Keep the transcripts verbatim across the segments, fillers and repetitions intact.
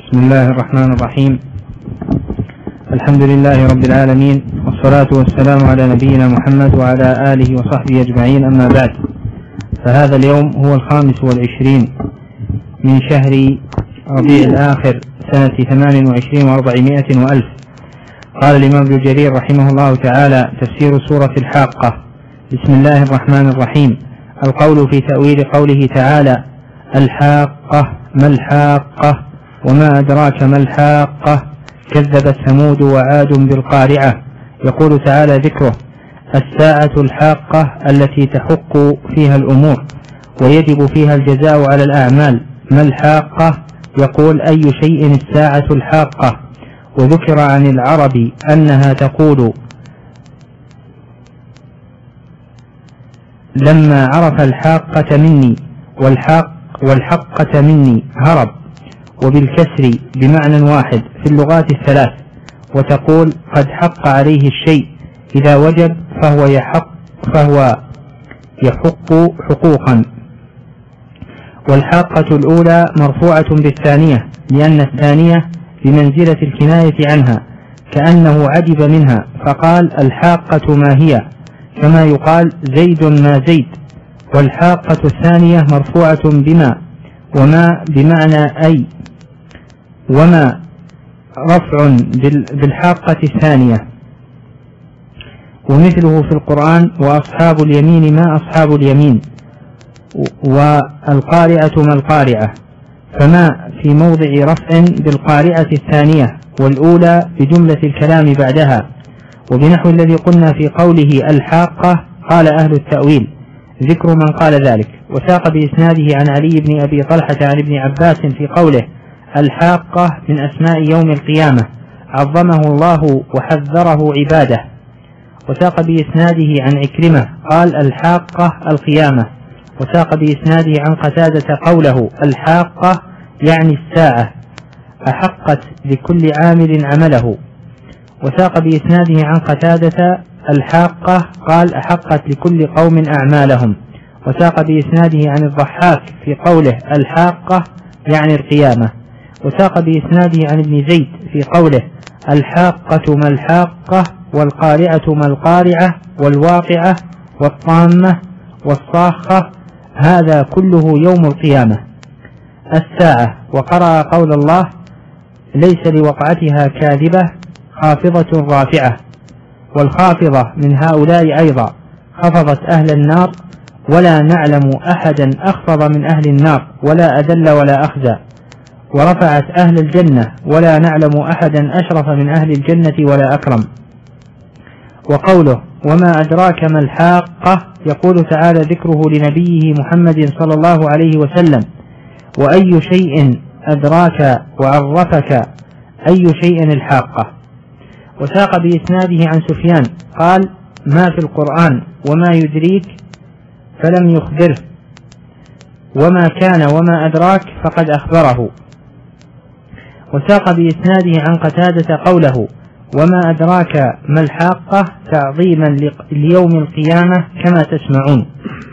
بسم الله الرحمن الرحيم. الحمد لله رب العالمين، والصلاة والسلام على نبينا محمد وعلى آله وصحبه أجمعين، أما بعد، فهذا اليوم هو الخامس والعشرين من شهر ربيع الآخر سنة ثمان وعشرين وأربعمائة وألف. قال الإمام ابن جرير رحمه الله تعالى: تفسير سورة الحاقة. بسم الله الرحمن الرحيم. القول في تأويل قوله تعالى: الحاقة ما الحاقة وما أدراك ما الحاقة، كذبت ثمود وعاد بالقارعة. يقول تعالى ذكره: الساعة الحاقة التي تحق فيها الأمور ويجب فيها الجزاء على الأعمال. ما الحاقة؟ يقول: أي شيء الساعة الحاقة. وذكر عن العرب أنها تقول: لما عرف الحاقة مني والحق والحقة مني هرب، وبالكسر بمعنى واحد في اللغات الثلاث. وتقول: قد حق عليه الشيء، إذا وجب فهو يحق فهو يحق حقوقا. والحاقة الأولى مرفوعة بالثانية، لأن الثانية بمنزلة الكناية عنها، كأنه عجب منها فقال: الحاقة ما هي، كما يقال زيد ما زيد. والحاقة الثانية مرفوعة بما، وما بمعنى أي، وما رفع بالحاقة الثانية. ومثله في القرآن: وأصحاب اليمين ما أصحاب اليمين، والقارعة ما القارعة. فما في موضع رفع بالقارعة الثانية، والأولى بجملة الكلام بعدها. وبنحو الذي قلنا في قوله الحاقة قال أهل التأويل: ذكر من قال ذلك. وساق بإسناده عن علي بن أبي طلحة عن ابن عباس في قوله: الحاقة من أسماء يوم القيامة، عظمه الله وحذره عباده. وساق بإسناده عن عكرمة قال: الحاقة القيامة. وساق بإسناده عن قتادة قوله: الحاقة يعني الساعة، أحقت لكل عامل عمله. وساق بإسناده عن قتادة: الحاقة قال: أحقت لكل قوم أعمالهم. وساق بإسناده عن الضحاك في قوله: الحاقة يعني القيامة. وساق بإسناده عن ابن زيد في قوله: الحاقة ما الحاقة، والقارعة ما القارعة، والواقعة، والطامة، والصاخة، هذا كله يوم القيامة. الساعة. وقرأ قول الله: ليس لوقعتها كاذبة خافضة رافعة. والخافضة من هؤلاء أيضا، خفضت أهل النار، ولا نعلم أحدا أخفض من أهل النار ولا أذل ولا أخزى. ورفعت أهل الجنة، ولا نعلم أحدا أشرف من أهل الجنة ولا أكرم. وقوله: وما أدراك ما الحاقة، يقول تعالى ذكره لنبيه محمد صلى الله عليه وسلم: وأي شيء أدراك وعرفك أي شيء الحاقة. وساق بإسناده عن سفيان قال: ما في القرآن وما يدريك فلم يخبره، وما كان وما أدراك فقد أخبره. وساق بإسناده عن قتادة قوله: وما أدراك ما الحاقة، تعظيما ليوم القيامة كما تسمعون.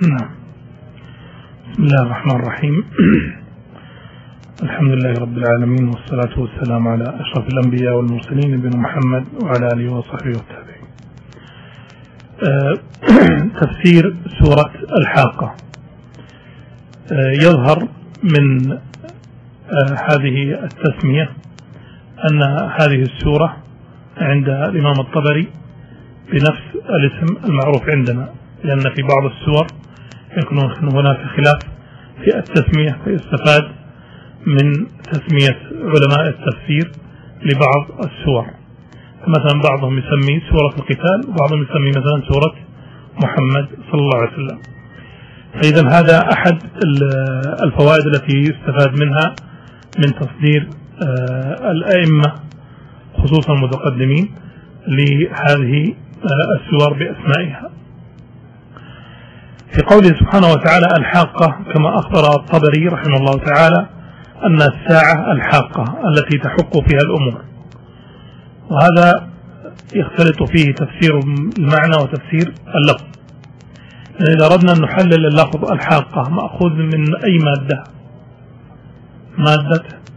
بسم الله الرحمن الرحيم. الحمد لله رب العالمين، والصلاة والسلام على أشرف الأنبياء والمرسلين نبينا محمد وعلى آله وصحبه والتابعين. أه تفسير سورة الحاقة. أه يظهر من أه هذه التسمية أن هذه السورة عند الإمام الطبري بنفس الاسم المعروف عندنا، لأن في بعض السور يكون هناك خلاف في التسمية، فيستفاد من تسمية علماء التفسير لبعض السور. مثلا بعضهم يسمي سورة القتال، وبعضهم يسمي مثلا سورة محمد صلى الله عليه وسلم. فإذا هذا أحد الفوائد التي يستفاد منها من تصدير الأئمة خصوصا المتقدمين لهذه السور بأسمائها. في قوله سبحانه وتعالى الحاقة، كما أخبر الطبري رحمه الله تعالى أن الساعة الحاقة التي تحق فيها الأمور، وهذا يختلط فيه تفسير المعنى وتفسير اللفظ. إذا أردنا أن نحلل اللفظ الحاقة مأخوذ من أي مادة؟ مادة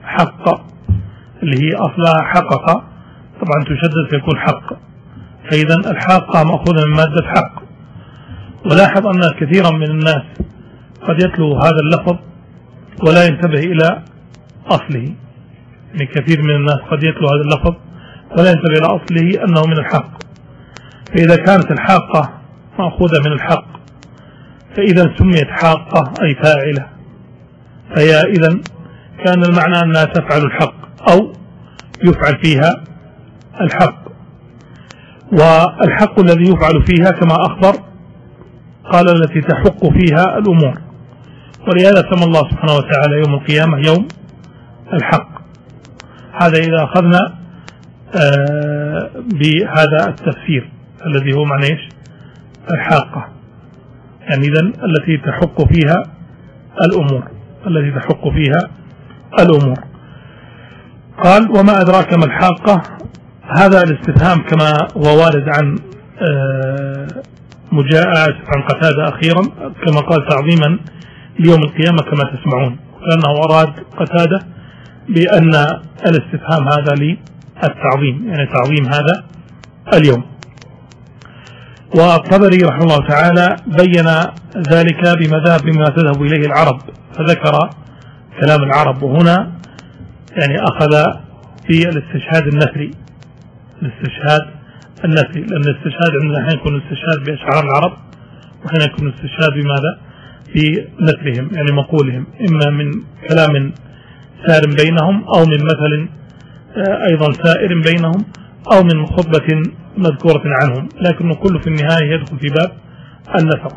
حق اللي هي أصلها حقق، طبعا تشدد فيكون حق، فإذا الحاقة مأخوذة من مادة حق. ولاحظ أن كثيرا من الناس قد يتلو هذا اللفظ ولا ينتبه إلى أصله، يعني كثير من الناس قد يتلو هذا اللفظ ولا ينتبه إلى أصله أنه من الحق. فإذا كانت الحاقة مأخوذة من الحق فإذا سميت حاقة أي فاعلة، فهي إذا كان المعنى أنها تفعل الحق أو يفعل فيها الحق. والحق الذي يفعل فيها كما أخبر قال التي تحق فيها الأمور، ولهذا سمى الله سبحانه وتعالى يوم القيامة يوم الحق. هذا إذا أخذنا آه بهذا التفسير الذي هو معنى إيش؟ الحاقة، يعني إذن التي تحق فيها الأمور، التي تحق فيها الأمور. قال وما أدراك ما الحاقة. هذا الاستفهام كما هو وارد عن آه مجاء عن قتادة أخيرا كما قال تعظيما ليوم القيامة كما تسمعون، لأنه أراد قتادة بأن الاستفهام هذا للتعظيم، يعني تعظيم هذا اليوم. والطبري رحمه الله تعالى بين ذلك بمذهب بما تذهب إليه العرب، فذكر كلام العرب، وهنا يعني أخذ في الاستشهاد النثري، الاستشهاد النثري، لأن الاستشهاد عندنا حين يكون الاستشهاد بأشعار العرب وحين يكون الاستشهاد بماذا؟ بنثرهم، يعني مقولهم، إما من كلام سار بينهم أو من مثل أيضا سائر بينهم أو من خطبة مذكورة عنهم، لكنه كله في النهاية يدخل في باب النثر.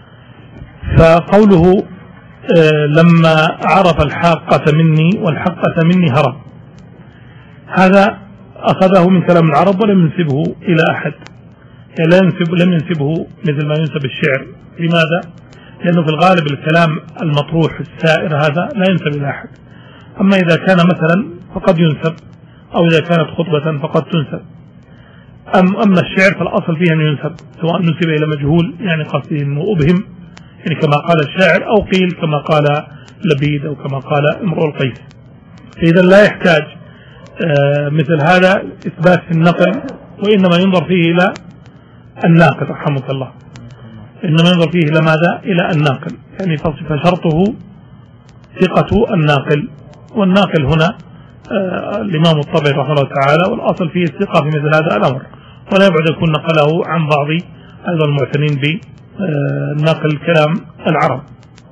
فقوله لما عرف الحاقة مني والحقة مني هرب، هذا أخذه من كلام العرب ولم ينسبه إلى أحد، يعني لا ينسب لم ينسبه مثل ما ينسب الشعر. لماذا؟ لأنه في الغالب الكلام المطروح السائر هذا لا ينسب إلى أحد، أما إذا كان مثلا فقد ينسب، أو إذا كانت خطبة فقد تنسب. أم أما الشعر فالأصل فيه أن ينسب، سواء نسب إلى مجهول يعني قصده أنه أبهم، يعني كما قال الشاعر، أو قيل كما قال لبيد أو كما قال امرؤ القيس. إذا لا يحتاج آه مثل هذا إثبات في النقل، وإنما ينظر فيه إلى الناقل رحمك الله، إنما ينظر فيه إلى ماذا؟ إلى الناقل، يعني فشرطه ثقة الناقل، والناقل هنا آه الإمام الطبري رحمه الله تعالى، والأصل فيه الثقة في مثل هذا الأمر، ولا يبعد يكون نقله عن بعض أيضا المعتنين بنقل كلام العرب.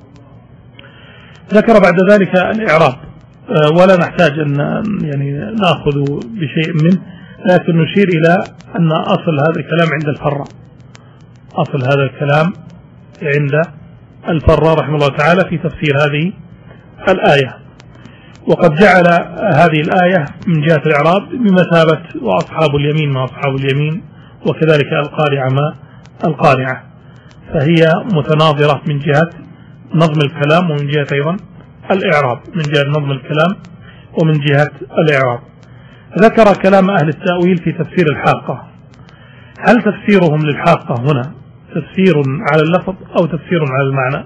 ذكر بعد ذلك الإعراب، آه ولا نحتاج أن يعني نأخذ بشيء منه، لكن نشير إلى أن أصل هذا الكلام عند الفراء، أصل هذا الكلام عند الفراء رحمه الله تعالى في تفسير هذه الآية. وقد جعل هذه الآية من جهة الإعراب بمثابة وأصحاب اليمين ما أصحاب اليمين، وكذلك القارعة ما القارعة، فهي متناظرة من جهة نظم الكلام ومن جهة أيضا الإعراب، من جهة نظم الكلام ومن جهة الإعراب. ذكر كلام أهل التأويل في تفسير الحاقة. هل تفسيرهم للحاقة هنا تفسير على اللفظ أو تفسير على المعنى؟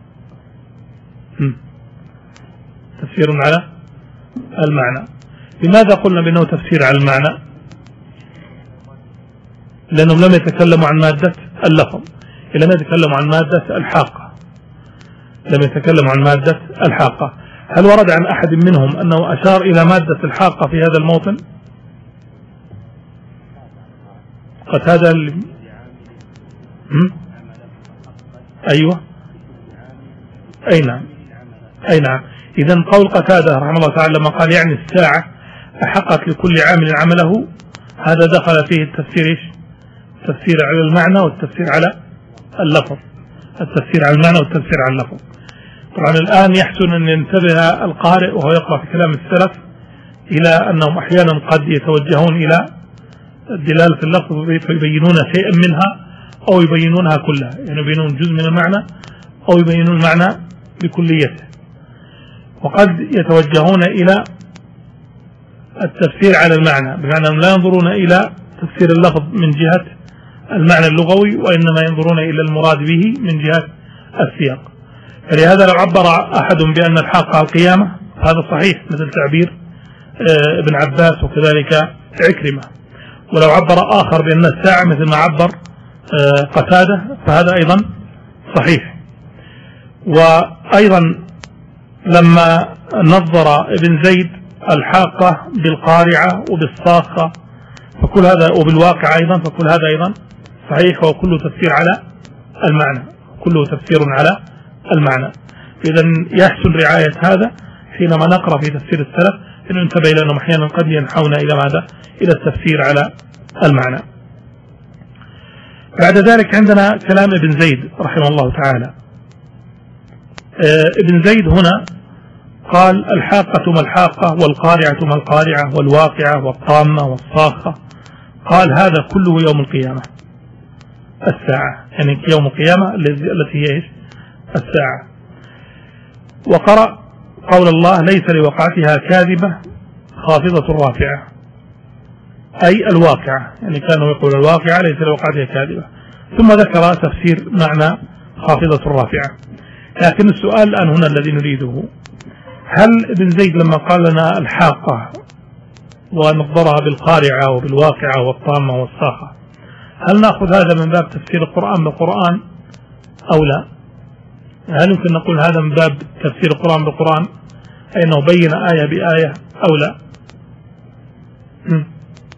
تفسير على المعنى. لماذا قلنا بأنه تفسير على المعنى؟ لأنهم لم يتكلموا عن مادة اللفظ، لم يتكلموا عن مادة الحاقة، لم يتكلموا عن مادة الحاقة. هل ورد عن أحد منهم أنه أشار إلى مادة الحاقة في هذا الموطن؟ قتادة ال... أيوة أي نعم أي نعم. إذن قول قتادة رحمه الله تعالى لما قال يعني الساعة أحقت لكل عامل عمله، هذا دخل فيه التفسير إيش؟ التفسير على المعنى والتفسير على اللفظ، التفسير على المعنى والتفسير على اللفظ. طبعا الآن يحسن أن ينتبه القارئ وهو يقرأ في كلام السلف إلى أنهم أحيانا قد يتوجهون إلى الدلالة اللفظ فيبينون شيئا منها أو يبينونها كلها، يعني يبينون جزء من المعنى أو يبينون المعنى بكليته، وقد يتوجهون إلى التفسير على المعنى، بمعنى أنهم لا ينظرون إلى تفسير اللفظ من جهة المعنى اللغوي، وإنما ينظرون إلى المراد به من جهة السياق. فلهذا لو عبر أحد بأن الحاقة القيامة هذا صحيح مثل تعبير ابن عباس وكذلك عكرمة. ولو عبر آخر بأن الساعة مثل ما عبر قتادة فهذا أيضا صحيح. وأيضا لما نظر ابن زيد الحاقة بالقارعة وبالصاخة فكل هذا وبالواقع أيضا فكل هذا أيضا صحيح، وكله تفسير على المعنى، كله تفسير على المعنى. إذا يحسن رعاية هذا حينما نقرأ في تفسير السلف أن ننتبه لأنهم أحيانا قد ينحون إلى ماذا؟ إلى التفسير على المعنى. بعد ذلك عندنا كلام ابن زيد رحمه الله تعالى. ابن زيد هنا قال الحاقة ما الحاقة والقارعة ما القارعة والواقعة والطامة والصاخة، قال هذا كله يوم القيامة الساعة، يعني يوم القيامة التي هي إيش؟ الساعة. وقرأ قول الله ليس لوقعتها كاذبة خافضة رافعة، أي الواقعة، يعني كانوا يقول الواقعة ليس لوقعتها كاذبة، ثم ذكر تفسير معنى خافضة رافعة. لكن السؤال الآن هنا الذي نريده، هل ابن زيد لما قال لنا الحاقة ونظرها بالقارعة وبالواقعة والطامة والصاخة، هل نأخذ هذا من باب تفسير القرآن بالقرآن أو لا؟ هل يمكن نقول هذا من باب تفسير القرآن بالقرآن أي أنه بين آية بآية أو لا؟ هم؟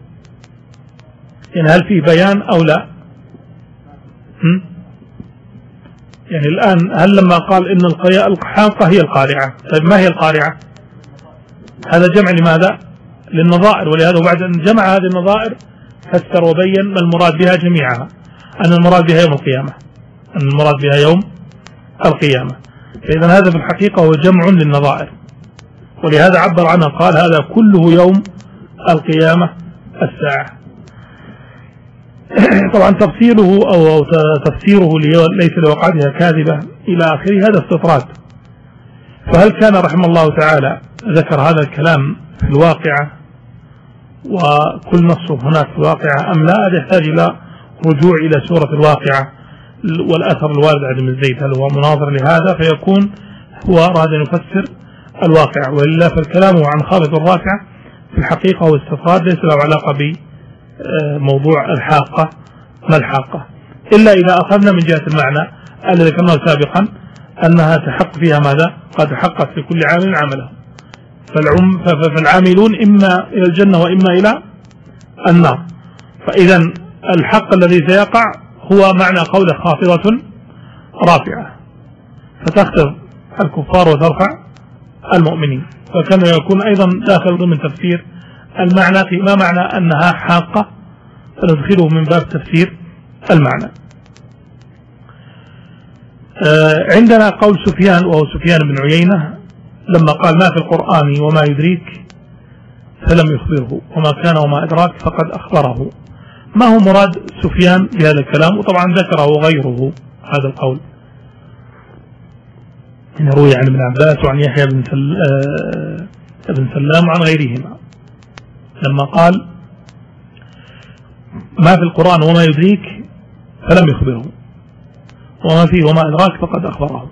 يعني هل في بيان أو لا؟ هم؟ يعني الآن هل لما قال إن الحاقة هي القارعة، طيب ما هي القارعة؟ هذا جمع لماذا؟ للنظائر، ولهذا بعد أن جمع هذه النظائر فسر وبين ما المراد بها جميعها، أن المراد بها يوم القيامة، أن المراد بها يوم القيامة. فإذا هذا في الحقيقة هو جمع للنظائر، ولهذا عبر عنها قال هذا كله يوم القيامة الساعة. طبعا تفسيره أو تفسيره ليس لوقعتها كاذبة إلى آخره هذا استطراد. فهل كان رحمه الله تعالى ذكر هذا الكلام في الواقعة وكل نصه هناك في الواقعة أم لا؟ هذا يحتاج إلى رجوع إلى سورة الواقعة والأثر الوارد عن ابن زيد، هل هو مناظر لهذا فيكون هو أراد أن يفسر الواقع، وإلا فالكلام عن خافض الرافعة في الحقيقة هو استطراد ليس له علاقة بموضوع الحاقة ما الحاقة، إلا إذا أخذنا من جهة المعنى الذي ذكرناه سابقا أنها تحق فيها ماذا؟ قد حقت في كل عامل عمله، فالعاملون إما إلى الجنة وإما إلى النار. فإذا الحق الذي سيقع هو معنى قوله خافضة رافعة، فتخفض الكفار وترفع المؤمنين، فكان يكون أيضا داخل ضمن تفسير المعنى في ما معنى أنها حاقة، فندخله من باب تفسير المعنى. عندنا قول سفيان وهو سفيان بن عيينة لما قال ما في القرآن وما يدريك فلم يخبره وما كان وما أدراك فقد أخبره. ما هو مراد سفيان بهذا الكلام؟ وطبعا ذكره غيره هذا القول، روي عن ابن عباس وعن يحيى بن ابن سلام وعن غيرهما لما قال ما في القرآن وما يدريك فلم يخبره وما فيه وما أدراك فقد أخبره.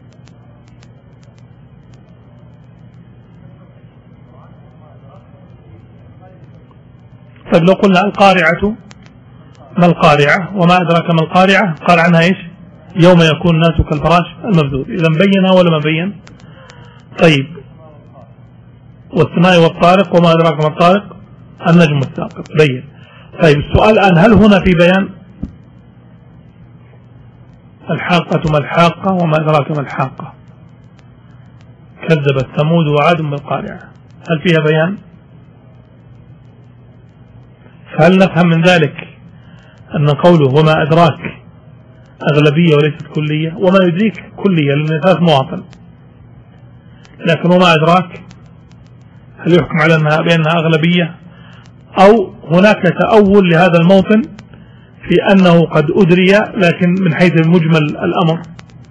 طيب لو قلنا القارعة ما القارعة وما أدراك ما القارعة، قال عنها إيش؟ يوم يكون الناس كالفراش المبثوث. إذا بينها ولا ما بين؟ طيب والسماء والطارق وما أدراك ما الطارق النجم الثاقب، بين. طيب السؤال الآن هل هنا في بيان؟ الحاقة ما الحاقة وما أدراك ما الحاقة، كذبت ثمود وعاد بالقارعة، هل فيها بيان؟ فهل نفهم من ذلك أن قوله وما أدراك أغلبية وليست كلية؟ وما يدريك كلية لأن ثلاث مواطن، لكن وما أدراك هل يحكم على أنها بأنها أغلبية أو هناك تأول لهذا الموطن في أنه قد أدري لكن من حيث المجمل الأمر؟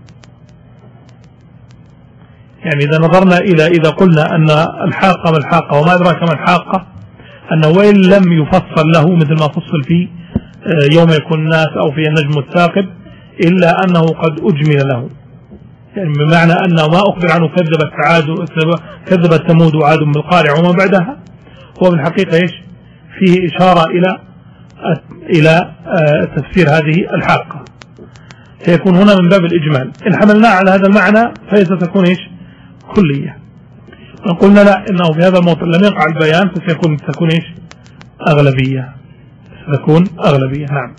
يعني إذا نظرنا إلى إذا قلنا أن الحاقة ما الحاقة وما أدراك ما الحاقة، أنه وإن لم يفصل له مثل ما فصل في يوم يكون الناس أو في النجم الثاقب إلا أنه قد أجمل له، يعني بمعنى أنه ما أخبر عنه كذبت عاد كذبت ثمود وعاد بالقارعة وما بعدها، هو بالحقيقة إيش فيه إشارة إلى إلى تفسير هذه الحاقة، سيكون هنا من باب الإجمال. إن حملنا على هذا المعنى فهي ستكون إيش كلية. قلنا لا، إنه في هذا الموطن لم يقع البيان فسيكون تكون إيش أغلبية، ستكون أغلبية. نعم.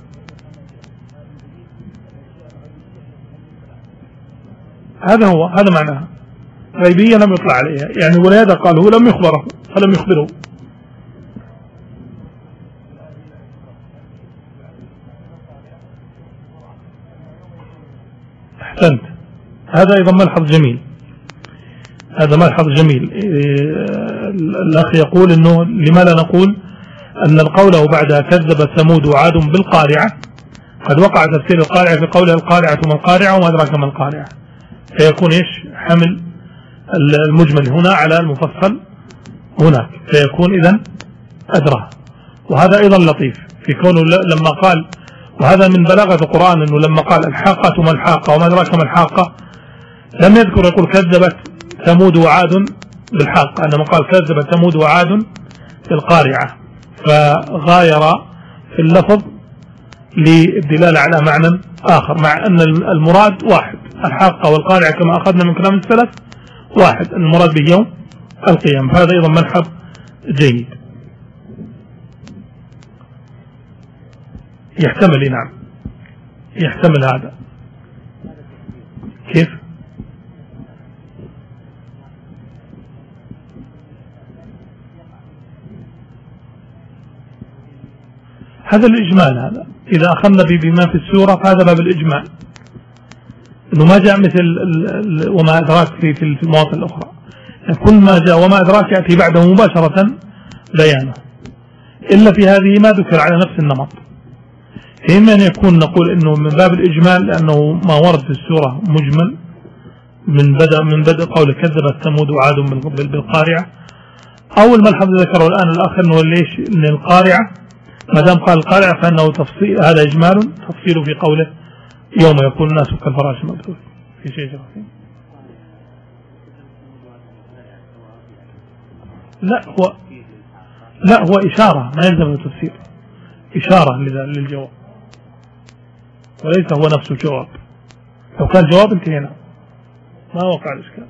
هذا هو هذا معناها غيبية لم يطلع عليها، يعني ولهذا قال هو لم يخبره فلم يخبره. أحسنت، هذا أيضا ملحظ جميل، هذا ملحظ جميل. الأخ يقول إنه لما لا نقول أن القول بعدها كذبت ثمود وعاد بالقارعة قد وقع تفسير القارعة في قولها القارعة ما القارعة وما أدراك ما القارعة، فيكون إيش حمل المجمل هنا على المفصل هناك، فيكون إذن أدرى. وهذا أيضا لطيف في كونه لما قال، وهذا من بلاغة القرآن أنه لما قال الحاقة ما الحاقة وما أدراك ما الحاقة لم يذكر يقول كذبت ثمود وعاد بالحاقة، إنما قال كذبت ثمود وعاد بالقارعة، فغاير في اللفظ للدلالة على معنى آخر، مع أن المراد واحد، الحاقة والقارعة كما أخذنا من كلام السلف واحد، المراد به يوم القيامة. هذا أيضا ملحظ جيد يحتمل. نعم يحتمل هذا. كيف؟ هذا الإجمال، هذا إذا أخذنا بما في السورة فهذا باب الإجمال، إنه ما جاء مثل وما أدراك في في المواطن الأخرى، كل ما جاء وما أدراك يأتي بعده مباشرة بيانه، إلا في هذه ما ذكر على نفس النمط. إما أن يكون نقول إنه من باب الإجمال لأنه ما ورد في السورة مجمل من بدء من بدء قول كذبت ثمود وعاد بالقارعة، أو الملحظ ذكره الآن الآخر أنه ليش إن القارعة ما دام قال القارعة فإنه تفصيل، هذا إجمال تفصيل في قوله يوم يكون الناس كالفراش المبثوث في شيء جرى. لا هو لا هو إشارة ما يلزم التفسير، إشارة للجواب وليس هو نفسه الجواب. لو كان جواب انتهينا ما وقع الإشكال.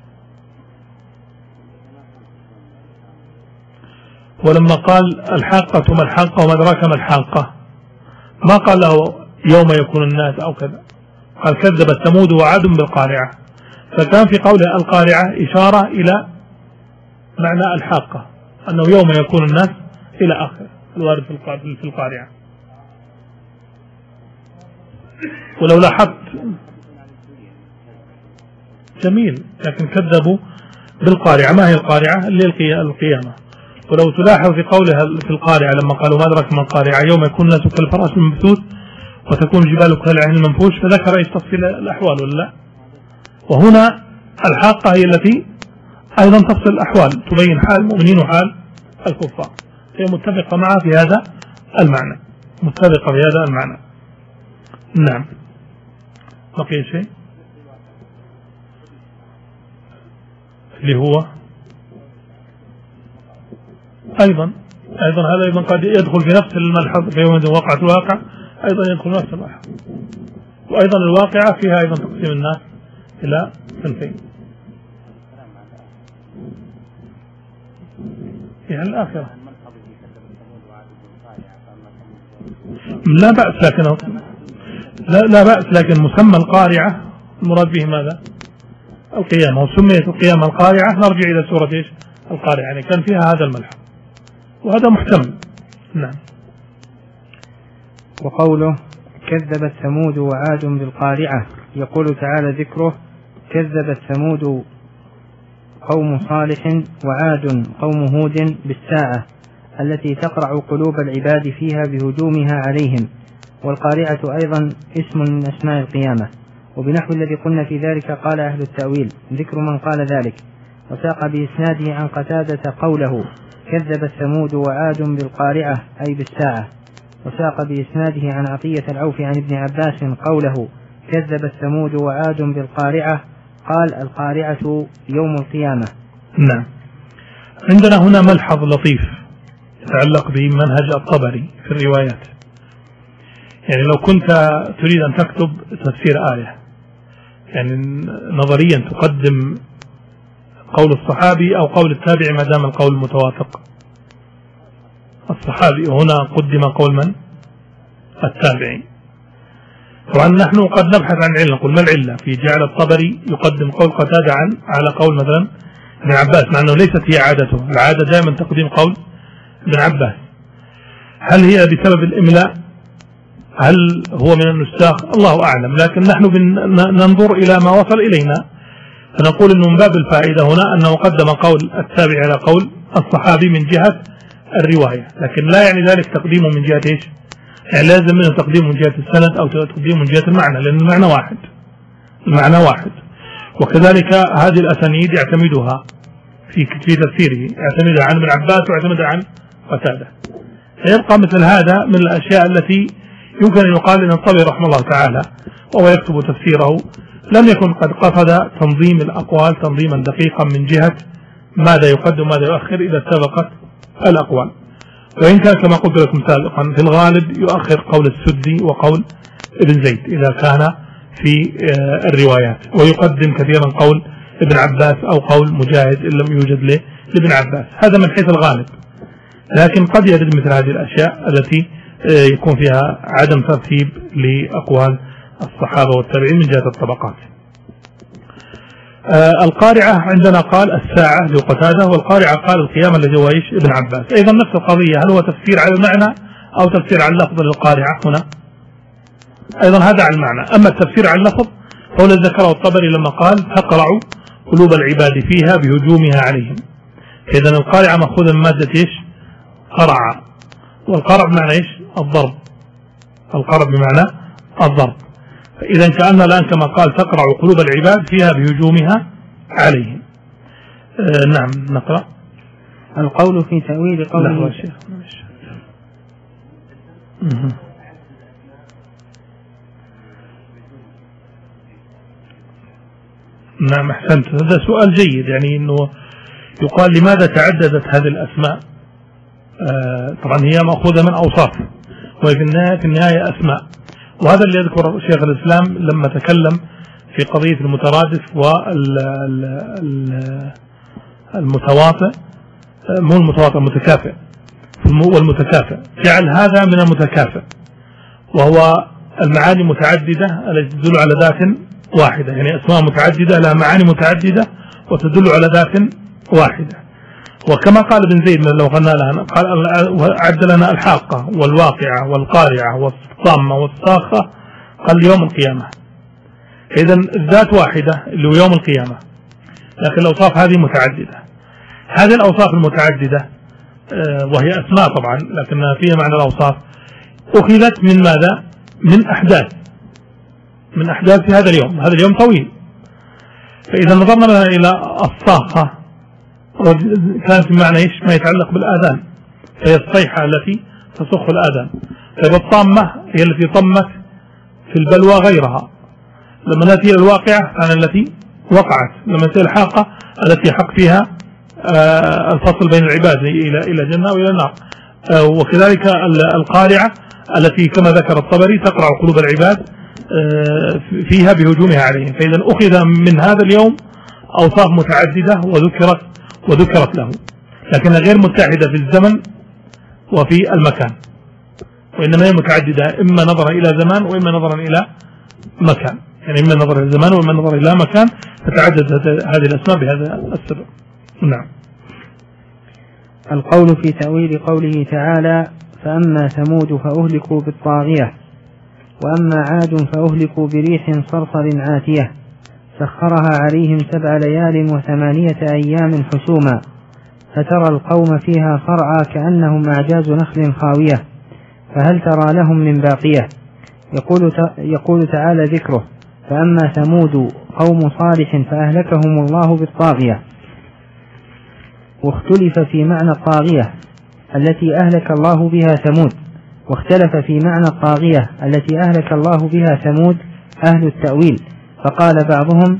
ولما قال الحاقة ما الحاقة وما أدراك ما الحاقة ما قال له يوم يكون الناس أو كذا، قال كذبت ثمود وعاد بالقارعة، فكان في قوله القارعة إشارة إلى معنى الحاقة أنه يوم يكون الناس إلى آخر الوارد في القارعة. ولو لاحظت جميل، لكن كذبوا بالقارعة. ما هي القارعة؟ اللي القيامة. ولو تلاحظ في قولها في القارعة لما قالوا ما أدرك ما القارعة يوم يكون الناس كالفراش المبثوث وتكون الجبال كالعهن المنفوش، فذكر ايش تفصيل الأحوال ولا لا؟ وهنا الحاقة هي التي أيضا تفصل الأحوال، تبين حال المؤمنين وحال الكفار، هي متفقة معها في هذا المعنى، متفقة في هذا المعنى. نعم. بقي شيء اللي هو أيضا أيضا هذا أيضا قد يدخل في نفس الملحظ في يوم وقعت الواقع، أيضا يدخل نفس الملحظ. وأيضا الواقعة فيها أيضا تقسيم الناس إلى صنفين فيها الآخرة. لا بأس، لكن لا, لا بأس، لكن مسمى القارعة المراد به ماذا؟ القيامة، وسميت القيامة القارعة نرجع إلى سورة إيش؟ القارعة، يعني كان فيها هذا الملحظ وهذا محتمل. نعم. وقوله كذبت ثمود وعاد بالقارعة، يقول تعالى ذكره كذبت ثمود قوم صالح وعاد قوم هود بالساعة التي تقرع قلوب العباد فيها بهجومها عليهم. والقارعة أيضا اسم من أسماء القيامة، وبنحو الذي قلنا في ذلك قال أهل التأويل ذكر من قال ذلك. وساق بإسناده عن قتادة قوله كذبت ثمود وعاد بالقارعة أي بالساعة. وساق بإسناده عن عطية العوف عن ابن عباس قوله كذبت ثمود وعاد بالقارعة قال القارعة يوم القيامة. نعم. عندنا هنا ملحظ لطيف يتعلق بمنهج الطبري في الروايات. يعني لو كنت تريد أن تكتب تفسير آية، يعني نظريا تقدم قول الصحابي أو قول التابع ما دام القول متوافق. الصحابي وهنا قدم قول من؟ التابعي. طبعا نحن قد نبحث عن علة، نقول ما العلة في جعل الطبري يقدم قول قتادة عن على قول مثلا ابن عباس، مع أنه ليست هي عادته، العادة دائما تقديم قول ابن عباس. هل هي بسبب الإملاء؟ هل هو من النساخ؟ الله أعلم، لكن نحن ننظر إلى ما وصل إلينا فنقول أنه من باب الفائدة هنا أنه قدم قول التابع على قول الصحابي من جهة الرواية، لكن لا يعني ذلك تقديمه من جهة إيش؟ يعني لازم منه تقديمه من جهة السند أو تقديمه من جهة المعنى، لأن المعنى واحد المعنى واحد وكذلك هذه الأسانيد يعتمدها في في تفسيره، يعتمدها عن ابن عباس ويعتمدها عن قتادة. فيبقى مثل هذا من الأشياء التي يمكن أن يقال أن الطبري رحمه الله تعالى وهو يكتب تفسيره لم يكن قد قصد تنظيم الأقوال تنظيما دقيقا من جهة ماذا يقدم وماذا يؤخر إذا اتفقت الأقوال، وإن كان كما قلت لكم سابقا في الغالب يؤخر قول السدي وقول ابن زيد إذا كان في الروايات، ويقدم كثيرا قول ابن عباس أو قول مجاهد إن لم يوجد له لابن عباس، هذا من حيث الغالب. لكن قد يرد مثل هذه الأشياء التي يكون فيها عدم ترتيب لأقوال الصحابة والتابعين من جهة الطبقات. آه القارعة عندنا قال الساعة لقتادة، والقارعة قال القيامة الذي هو إيش ابن عباس. أيضا نفس القضية، هل هو تفسير على المعنى أو تفسير على اللفظ للقارعة؟ هنا أيضا هذا على المعنى. أما التفسير على اللفظ فهو الذي ذكره الطبري لما قال تقرع قلوب العباد فيها بهجومها عليهم. إذا القارعة مأخوذة من مادة إيش؟ قرع، والقرع بمعنى إيش؟ الضرب. القرع بمعنى الضرب. فإذا كأن الآن كما قال تقرع قلوب العباد فيها بهجومها عليهم. آه نعم نقرأ. القول في تأويل قوله نعم أحسنت، هذا سؤال جيد. يعني أنه يقال لماذا تعددت هذه الأسماء؟ آه طبعا هي مأخوذة من أوصاف، وفي النهاية في النهاية أسماء، وهذا اللي يذكر شيخ الإسلام لما تكلم في قضية المترادف والمتواطئ، مو المتواطئ المتكافئ، والمتكافئ جعل هذا من المتكافئ، وهو المعاني متعددة التي تدل على ذات واحدة، يعني أسماء متعددة لها معاني متعددة وتدل على ذات واحدة. وكما قال ابن زيد لو قلنا لها قال عد لنا الحاقة والواقعة والقارعة والصامة والصاخة، قال يوم القيامة. إذن الذات واحدة اللي هو يوم القيامة، لكن الأوصاف هذه متعددة. هذه الأوصاف المتعددة وهي أسماء طبعا لكنها فيها معنى الأوصاف، أخذت من ماذا؟ من أحداث من أحداث في هذا اليوم. هذا اليوم طويل، فإذا نظرنا إلى الصاخة كانت بمعنى إيش؟ ما يتعلق بالآذان، فهي الصيحة التي تصخ الآذان. فإذا الطامة هي التي طمت في البلوى غيرها. لما نأتي إلى الواقعة كان التي وقعت، لما نأتي الحاقة التي حق فيها آه الفصل بين العباد إلى إلى جنة وإلى النار. آه وكذلك القارعة التي كما ذكر الطبري تقرع قلوب العباد آه فيها بهجومها عليهم. فإذا أخذ من هذا اليوم أوصاف متعددة وذكرت وذكرت له، لكنها غير متحدة في الزمن وفي المكان، وإنما هي متعددة إما نظرا إلى زمان وإما نظرا إلى مكان، يعني إما نظرا إلى زمان وإما نظرا إلى مكان، فتعدد هذه الأسماء بهذا السبب. نعم. القول في تأويل قوله تعالى فأما ثمود فأهلكوا بالطاغية وأما عاد فأهلكوا بريح صرصر عاتية سخرها عليهم سبع ليال وثمانية أيام حسوما فترى القوم فيها صرعى كأنهم أعجاز نخل خاوية فهل ترى لهم من باقية. يقول, يقول تعالى ذكره فأما ثمود قوم صالح فأهلكهم الله بالطاغية. واختلف في معنى الطاغية التي أهلك الله بها ثمود، واختلف في معنى الطاغية التي أهلك الله بها ثمود أهل التأويل، فقال بعضهم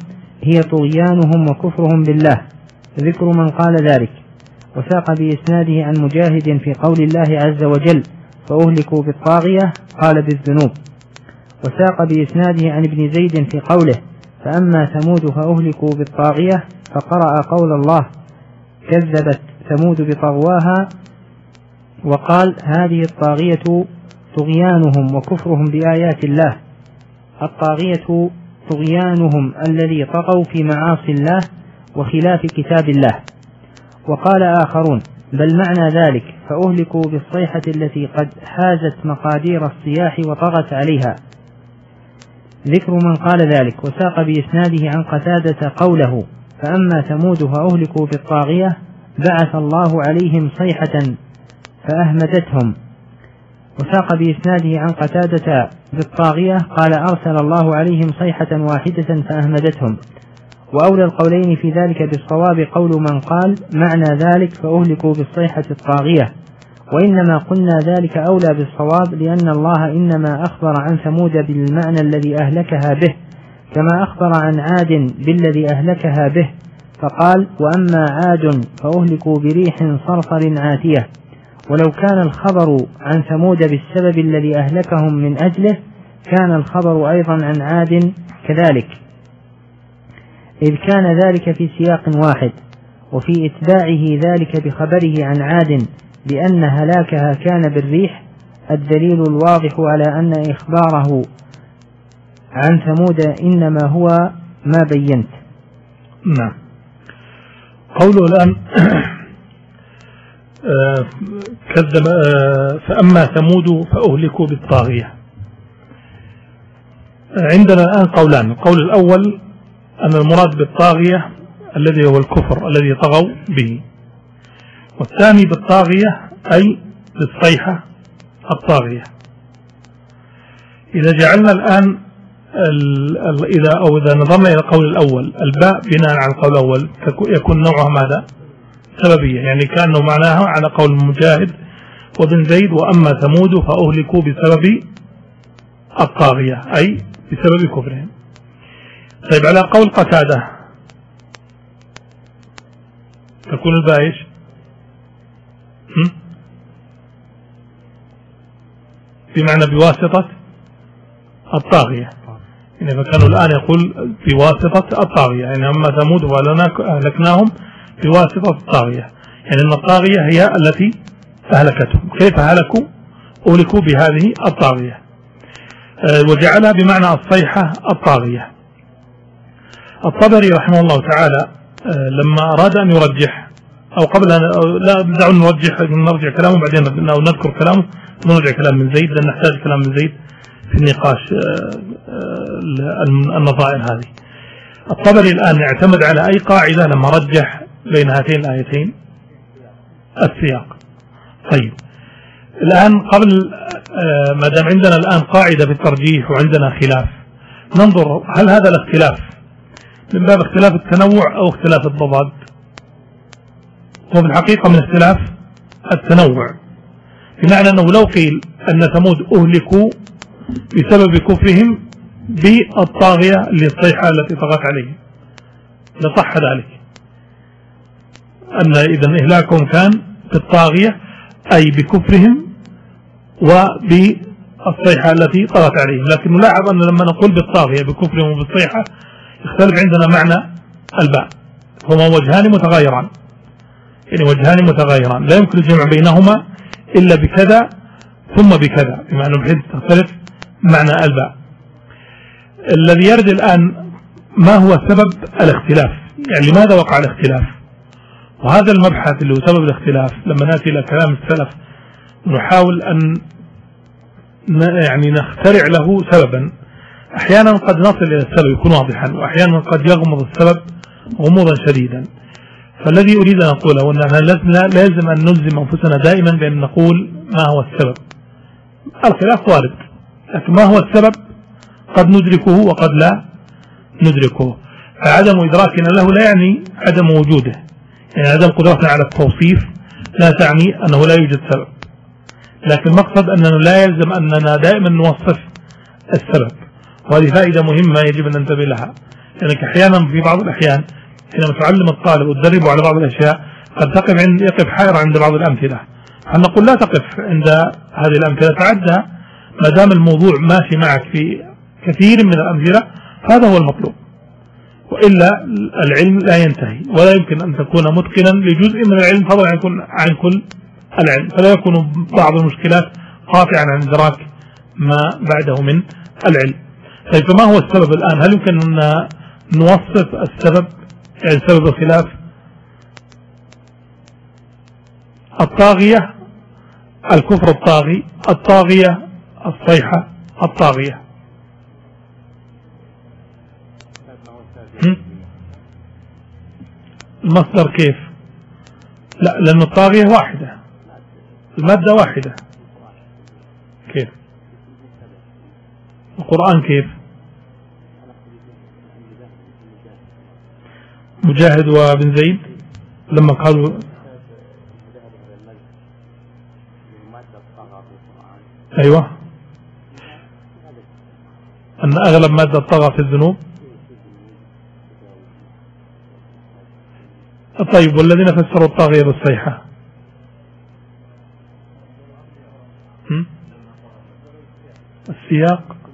هي طغيانهم وكفرهم بالله، ذكر من قال ذلك. وساق بإسناده عن مجاهد في قول الله عز وجل فأهلكوا بالطاغية قال بالذنوب. وساق بإسناده عن ابن زيد في قوله فأما ثمود فأهلكوا بالطاغية فقرأ قول الله كذبت ثمود بطغواها وقال هذه الطاغية طغيانهم وكفرهم بآيات الله. الطاغية طغيانهم الذي طغوا في معاصي الله وخلاف كتاب الله. وقال آخرون بل معنى ذلك فأهلكوا بالصيحة التي قد حازت مقادير الصياح وطغت عليها، ذكر من قال ذلك. وساق بإسناده عن قتادة قوله فأما ثمود فأهلكوا بالطاغية بعث الله عليهم صيحة فأهمدتهم. وساق بإسناده عن قتادة بالطاغية قال أرسل الله عليهم صيحة واحدة فأهمدتهم. وأولى القولين في ذلك بالصواب قول من قال معنى ذلك فأهلكوا بالصيحة الطاغية، وإنما قلنا ذلك أولى بالصواب لأن الله إنما أخبر عن ثمود بالمعنى الذي أهلكها به كما أخبر عن عاد بالذي أهلكها به، فقال وأما عاد فأهلكوا بريح صرصر عاتية. ولو كان الخبر عن ثمود بالسبب الذي أهلكهم من أجله كان الخبر أيضا عن عاد كذلك، إذ كان ذلك في سياق واحد. وفي إتباعه ذلك بخبره عن عاد بأن هلاكها كان بالريح الدليل الواضح على أن إخباره عن ثمود إنما هو ما بينت. نعم. قوله الآن كذب فأما ثمود فأهلكوا بالطاغية. عندنا الآن قولان. القول الأول أن المراد بالطاغية الذي هو الكفر الذي طغوا به، والثاني بالطاغية أي بالصيحة الطاغية. إذا جعلنا الآن إذا أو إذا نظرنا إلى القول الأول الباء بناء على القول الأول يكون نوعها ماذا؟ سببية، يعني كأنه معناها على قول مجاهد وابن زيد وأما ثمود فأهلكوا بسبب الطاغية أي بسبب كفرهم. طيب على قول قتادة تكون الباء ايش؟ بمعنى بواسطة الطاغية، يعني فكانوا الآن يقول بواسطة الطاغية، يعني أما ثمود وأهلكناهم بواسطة الطاغية، يعني أن الطاغية هي التي أهلكتهم. كيف هلكوا؟ أهلكوا بهذه الطاغية، وجعلها بمعنى الصيحة الطاغية. الطبري رحمه الله تعالى لما أراد أن يرجح أو قبل أن لا دعوا نرجح نرجع كلامه بعدين نذكر كلامه نرجع كلام من زيد لأن نحتاج كلام من زيد في النقاش النظائر هذه. الطبري الآن اعتمد على أي قاعدة لما رجح بين هاتين الآيتين؟ السياق. طيب الآن قبل ما دام عندنا الآن قاعدة في الترجيح وعندنا خلاف، ننظر هل هذا الاختلاف من باب اختلاف التنوع أو اختلاف الضباب؟ هو في الحقيقة من اختلاف التنوع، بمعنى أنه لو قيل أن ثمود أهلكوا بسبب كفرهم بالطاغية للصيحة التي طغت عليهم لصح ذلك، أن إذن إهلاكهم كان بالطاغية أي بكفرهم وبالصيحة التي طغت عليهم. لكن نلاحظ أن لما نقول بالطاغية بكفرهم وبالصيحة يختلف عندنا معنى الباء، هما وجهان متغايران، يعني وجهان متغايران لا يمكن الجمع بينهما إلا بكذا ثم بكذا، بمعنى بحيث تختلف معنى الباء. الذي يرد الآن ما هو سبب الاختلاف، يعني لماذا وقع الاختلاف؟ وهذا المبحث اللي هو سبب الاختلاف لما نأتي إلى كلام السلف نحاول أن يعني نخترع له سببا. أحيانا قد نصل إلى السبب يكون واضحا، وأحيانا قد يغمض السبب غموضا شديدا. فالذي أريد أن أقوله أننا لازم أن نلزم أنفسنا دائما بأن نقول ما هو السبب. الخلاف وارد، لكن ما هو السبب قد ندركه وقد لا ندركه. فعدم إدراكنا له لا يعني عدم وجوده، يعني عدم قدرتنا على التوصيف لا تعني أنه لا يوجد سبب، لكن مقصد أننا لا يلزم أننا دائما نوصف السبب. وهذه فائدة مهمة يجب أن ننتبه لها، لأنك أحيانا في بعض الأحيان حينما تعلم الطالب وتدربه على بعض الأشياء قد تقف عند يقف حائرا عند بعض الأمثلة، فنقول لا تقف عند هذه الأمثلة، تعدى ما دام الموضوع ماشي معك في كثير من الأمثلة، هذا هو المطلوب. وإلا العلم لا ينتهي، ولا يمكن أن تكون متقنا لجزء من العلم فضلا عن يكون عن كل العلم، فلا يكون بعض المشكلات قاطعا عن إدراك ما بعده من العلم. طيب فما هو السبب الآن؟ هل يمكن أن نوصف السبب، يعني سبب الخلاف؟ الطاغية، الكفر الطاغي، الطاغية، الصيحة الطاغية. المصدر كيف؟ لا، لأن الطاغية واحدة، المادة واحدة. كيف؟ القرآن كيف؟ مجاهد وابن زيد لما قالوا أيوة أن أغلب مادة طغى في الذنوب. طيب والذين فسروا الطاغية بالصيحة؟ السياق.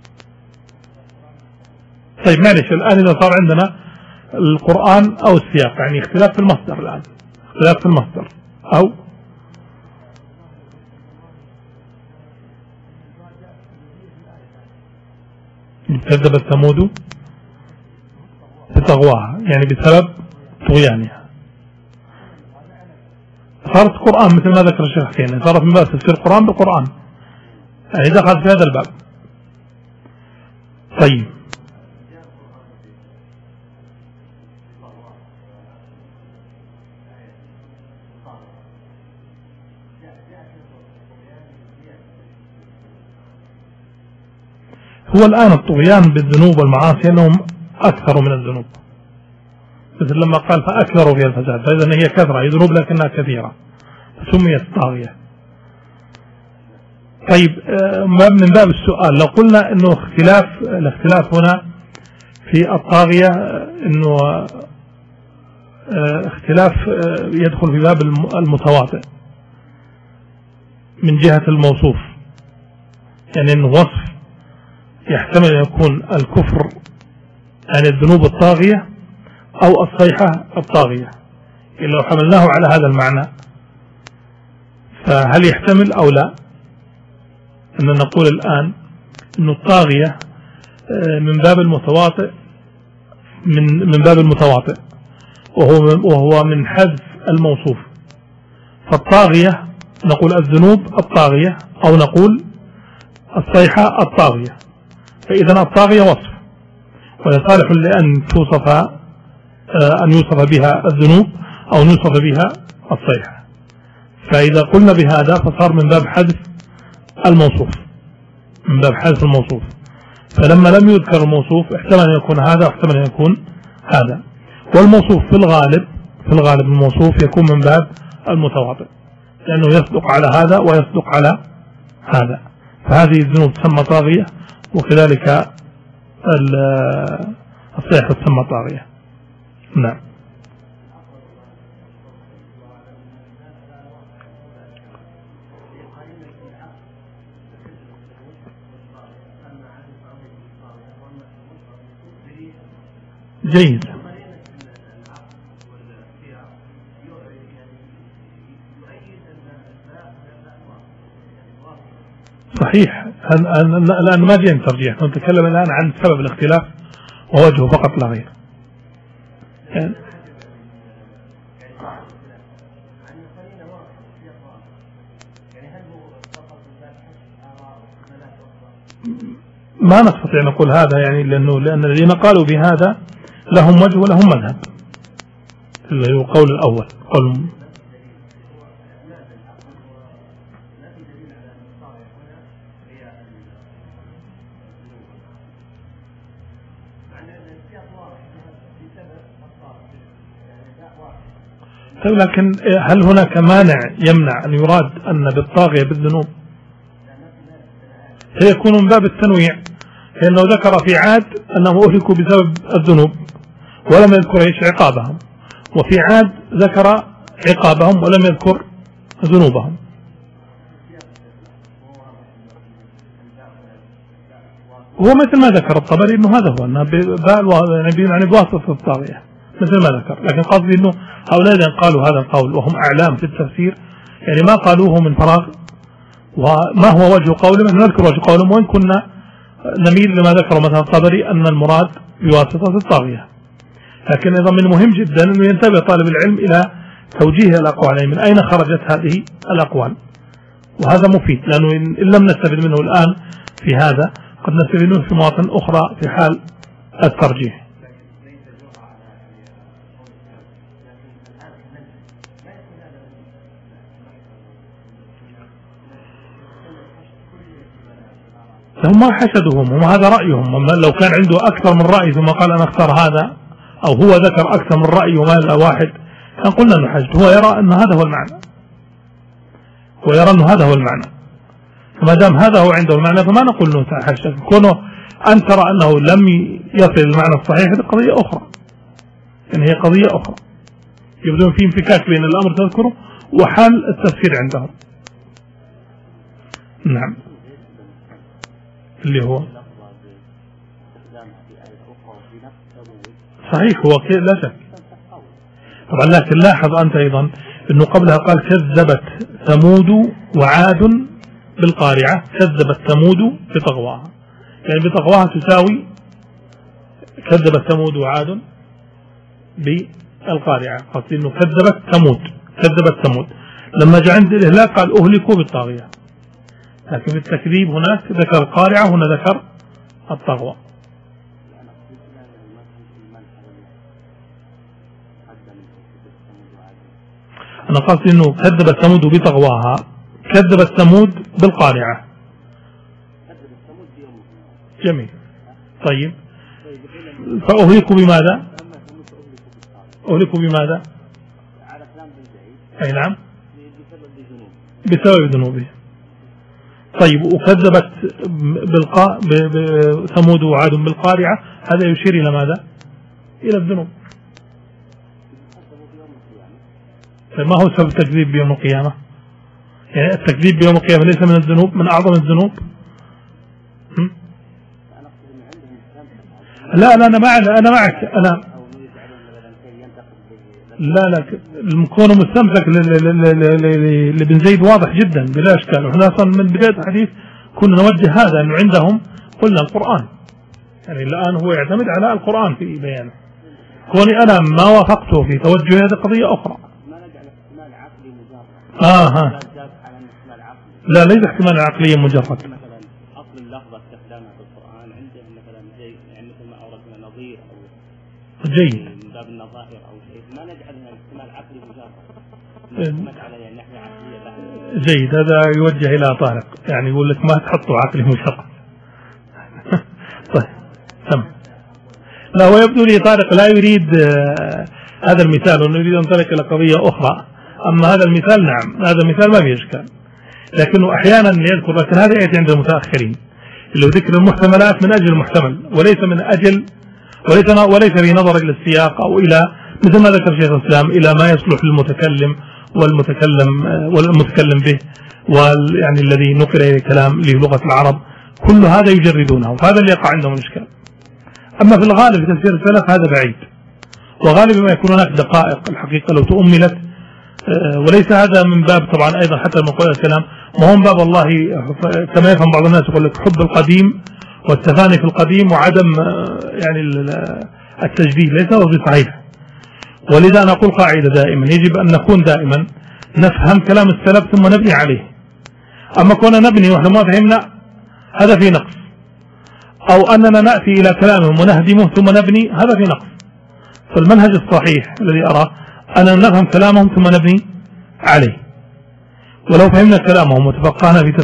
طيب معلش، الآن إذا صار عندنا القرآن أو السياق، يعني اختلاف في المصدر، الآن اختلاف في المصدر، أو كذبت ثمود بطغواها، يعني بسبب طغيانها. صارت قرآن مثل ما ذكر الشيخ حسين، صارت من باب تفسير القرآن بالقرآن، يعني دخلت في هذا الباب. طيب هو الآن الطغيان بالذنوب والمعاصي أنهم أكثر من الذنوب، مثل لما قال فأكثروا فيها الفساد، فإذا هي كثرة، هي ذنوب لكنها كثيرة فسميت طاغية. طيب من باب السؤال، لو قلنا أنه اختلاف الاختلاف هنا في الطاغية أنه اختلاف يدخل في باب المتواطئ من جهة الموصوف، يعني أنه وصف يحتمل أن يكون الكفر يعني الذنوب الطاغية أو الصيحة الطاغية، إلا لو حملناه على هذا المعنى فهل يحتمل أو لا؟ أن نقول الآن أن الطاغية من باب المتواطئ من من باب المتواطئ وهو وهو من حذف الموصوف، فالطاغية نقول الذنوب الطاغية أو نقول الصيحة الطاغية، فإذا الطاغية وصف ويصالح لأن توصف أن يوصف بها الذنوب أو نوصف بها الصيحة، فإذا قلنا بهذا فصار من باب حذف الموصوف، من باب حذف الموصوف، فلما لم يذكر الموصوف احتمل أن يكون هذا واحتمل أن يكون هذا، والموصوف في الغالب في الغالب الموصوف يكون من باب المتواطئ لأنه يصدق على هذا ويصدق على هذا، فهذه الذنوب تسمى طاغية وكذلك الصيحة تسمى طاغية. نعم. جيد. صحيح، الآن ما جاء ترجيح، نتكلم الآن عن سبب الاختلاف ووجهه فقط لا غير. يعني ما نستطيع نقول هذا، يعني لأنه لأن الذين قالوا بهذا لهم وجه ولهم مذهب، اللي هو قول الأول قول طيب، لكن هل هناك مانع يمنع أن يراد أن بالطاغية بالذنوب؟ سيكون من باب التنويع، لأنه ذكر في عاد أنهم أهلكوا بسبب الذنوب ولم يذكر إيش عقابهم، وفي عاد ذكر عقابهم ولم يذكر ذنوبهم. هو مثل ما ذكر الطبري انه هذا هو انه يعني بواسطة الطاغية مثل ما ذكر، لكن قصدي انه هؤلاء الذين قالوا هذا القول وهم اعلام في التفسير يعني ما قالوه من فراغ، وما هو وجه قولهم؟ ان نذكر وجه قولهم وان كنا نميل لما ذكره مثلا الطبري ان المراد بواسطة الطاغية. لكن ايضا من المهم جدا انه ينتبه طالب العلم الى توجيه الاقوال، من اين خرجت هذه الاقوال، وهذا مفيد لانه ان لم نستفد منه الان في هذا قد نستفيد منه في مواطن أخرى في حال الترجيح. هم ما حسدهم، هم هذا رأيهم. لو كان عنده أكثر من رأي ثم قال أنا اختار هذا، أو هو ذكر أكثر من رأي وما إلا واحد، كان قلنا أنه حسد. هو يرى أن هذا هو المعنى، هو يرى أنه هذا هو المعنى، فما دام هذا هو عنده المعنى فما نقول أنه حسد. كونه أن ترى أنه لم يصل المعنى الصحيح هذه قضية أخرى، يعني هي قضية أخرى يبدو في انفكاك بين الأمر تذكره وحال التفسير عندهم. نعم، اللي هو صحيح هو لا شك طبعا، لكن لاحظ أنت أيضا أنه قبلها قال كذبت ثمود وعاد بالقارعة. كذبت ثمود بطغواها، يعني بطغواها تساوي كذبت ثمود وعاد بالقارعة، قصدي أنه كذبت ثمود كذبت ثمود لما جاء عند الإهلاك قال أهلكوا بالطاغية، لكن في التكذيب هناك ذكر القارعة هنا ذكر الطغوة. أنا قصدي أنه كذبت ثمود بطغواها، كذبت ثمود بالقارعة. جميل. طيب فأهلكوا بماذا؟ أهلكوا بماذا؟ أي نعم، بسبب ذنوبهم. طيب وكذبت بالقا ثمود وعاد بالقارعة، هذا يشير إلى ماذا؟ إلى الذنوب. ما هو سبب التكذيب بيوم القيامة؟ يعني التكذيب بيوم القيامة ليس من الذنوب، من أعظم الذنوب. لا لا أنا معك أنا معك أنا لا لا كونه مستمسك لابن زيد واضح جدا بلا إشكال. وإحنا أصلا من بداية الحديث كنا نوجه هذا أنه عندهم قلنا القرآن، يعني الآن هو يعتمد على القرآن في بيانه. كوني أنا ما وافقته في توجه هذه قضية أخرى. آه ها. لا ليس احتمال عقلي مجرد. أصل اللفظة استخدامها في القرآن عنده مثلا زي يعني مثل ما أوردنا نظير أو جيد من باب النظائر أو شيء، ما نجعلها احتمال عقلي مجرد، نجعلها يعني نحن عقلية. جيد، هذا يوجه إلى طارق، يعني يقول لك ما تحطوا عقلي مجرد. طيب تم. لا هو يبدو لي طارق لا يريد آه هذا المثال، وأنه يريد أن ينطلق إلى قضية أخرى. أما هذا المثال نعم، هذا المثال ما فيه إشكال، لكنه أحيانا يذكر، لكن هذا يأتي عند المتأخرين اللي هو ذكر المحتملات من أجل المحتمل وليس من أجل وليس وليس في نظر إلى السياق أو إلى مثل ما ذكر شيخ الإسلام إلى ما يصلح للمتكلم والمتكلم والمتكلم به، ويعني الذي نقل إليه كلام لغة العرب، كل هذا يجردونه، فهذا اللي يقع عندهم الإشكال. أما في الغالب في تفسير السلف هذا بعيد، وغالبا ما يكون هناك دقائق الحقيقة لو تؤملت، وليس هذا من باب طبعا أيضا حتى من قول الكلام ما هو من باب الله كما يفهم بعض الناس يقول لك حب القديم والتفاني في القديم وعدم يعني التجديد، ليس هذا صحيح. ولذا أنا أقول قاعدة دائما يجب أن نكون دائما نفهم كلام السلف ثم نبني عليه. أما كنا نبني ونحن ما فهمنا هذا في نقص، أو أننا نأتي إلى كلامهم ونهدمه ثم نبني هذا في نقص. فالمنهج الصحيح الذي أراه أن نفهم كلامهم ثم نبني عليه، ولو فهمنا كلامهم وتفقهنا في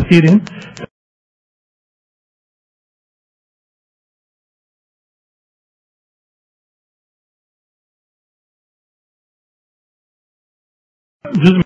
تفسيرهم جزء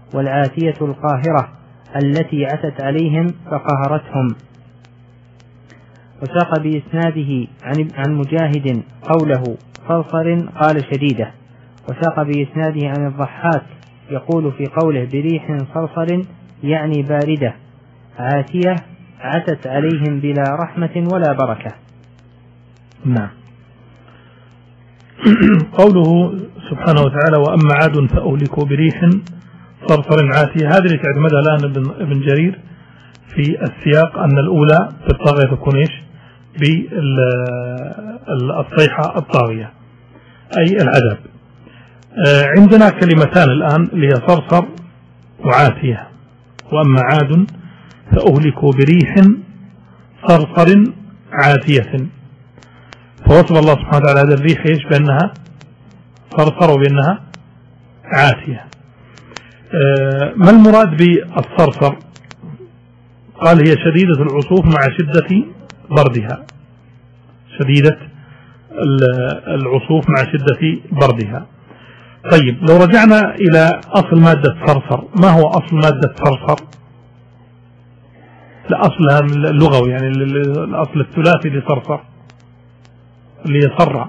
والعاتية القاهرة التي عتت عليهم فقهرتهم. وساق بإسناده عن مجاهد قوله صرصر قال شديدة. وساق بإسناده عن الضحاك يقول في قوله بريح صرصر يعني باردة عاتية عتت عليهم بلا رحمة ولا بركة. نعم. قوله سبحانه وتعالى وأما عاد فأهلكوا بريح صرصر عاتية، هذه اللي تعتمدها الآن ابن جرير في السياق أن الأولى في الطاغية تكون إيش بالصيحة الطاغية أي العذاب. عندنا كلمتان الآن اللي هي صرصر وعاتية. وأما عاد فأهلكوا بريح صرصر عاتية، فوصف الله سبحانه وتعالى هذا الريح إيش بأنها صرصر وبأنها عاتية. ما المراد بالصرصر؟ قال هي شديدة العصوف مع شدة بردها، شديدة العصوف مع شدة بردها. طيب لو رجعنا إلى أصل مادة صرصر، ما هو أصل مادة صرصر؟ لأصلها اللغوي يعني الأصل الثلاثي لصرصر اللي يصرع،